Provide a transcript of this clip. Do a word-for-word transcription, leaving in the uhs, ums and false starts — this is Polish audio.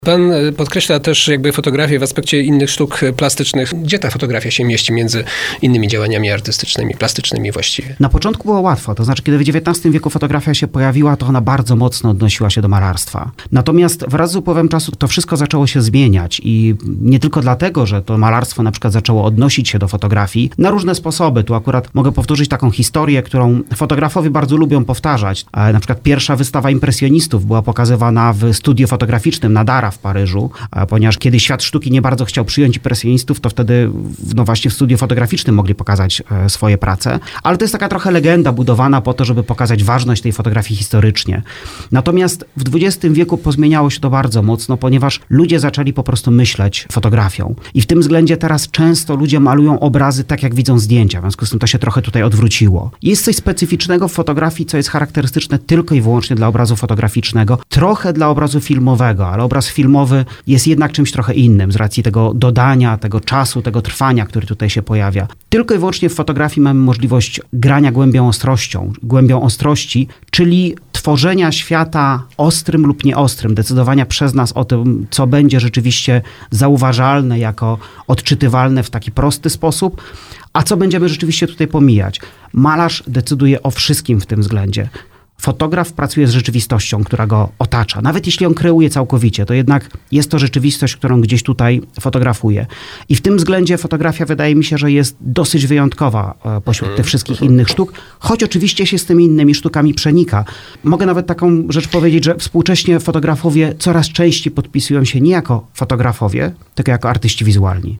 Pan podkreśla też jakby fotografię w aspekcie innych sztuk plastycznych. Gdzie ta fotografia się mieści między innymi działaniami artystycznymi, plastycznymi właściwie? Na początku było łatwo, to znaczy kiedy w dziewiętnastym wieku fotografia się pojawiła, to ona bardzo mocno odnosiła się do malarstwa. Natomiast wraz z upływem czasu to wszystko zaczęło się zmieniać i nie tylko dlatego, że to malarstwo na przykład zaczęło odnosić się do fotografii na różne sposoby. Tu akurat mogę powtórzyć taką historię, którą fotografowie bardzo lubią powtarzać. Na przykład pierwsza wystawa impresjonistów była pokazywana w studiu fotograficznym Nadara w Paryżu, ponieważ kiedy świat sztuki nie bardzo chciał przyjąć impresjonistów, to wtedy no właśnie w studiu fotograficznym mogli pokazać swoje prace. Ale to jest taka trochę legenda budowana po to, żeby pokazać ważność tej fotografii historycznie. Natomiast w dwudziestym wieku pozmieniało się to bardzo mocno, ponieważ ludzie zaczęli po prostu myśleć fotografią. I w tym względzie teraz często ludzie malują obrazy tak, jak widzą zdjęcia. W związku z tym to się trochę tutaj odwróciło. Jest coś specyficznego w fotografii, co jest charakterystyczne tylko i wyłącznie dla obrazu fotograficznego, trochę dla obrazu filmowego, ale obraz filmowy jest jednak czymś trochę innym z racji tego dodania, tego czasu, tego trwania, który tutaj się pojawia. Tylko i wyłącznie w fotografii mamy możliwość grania głębią ostrością, głębią ostrości, czyli tworzenia świata ostrym lub nieostrym, decydowania przez nas o tym, co będzie rzeczywiście zauważalne, jako odczytywalne w taki prosty sposób, a co będziemy rzeczywiście tutaj pomijać. Malarz decyduje o wszystkim w tym względzie. Fotograf pracuje z rzeczywistością, która go otacza. Nawet jeśli on kreuje całkowicie, to jednak jest to rzeczywistość, którą gdzieś tutaj fotografuje. I w tym względzie fotografia wydaje mi się, że jest dosyć wyjątkowa pośród tych wszystkich innych sztuk, choć oczywiście się z tymi innymi sztukami przenika. Mogę nawet taką rzecz powiedzieć, że współcześnie fotografowie coraz częściej podpisują się nie jako fotografowie, tylko jako artyści wizualni.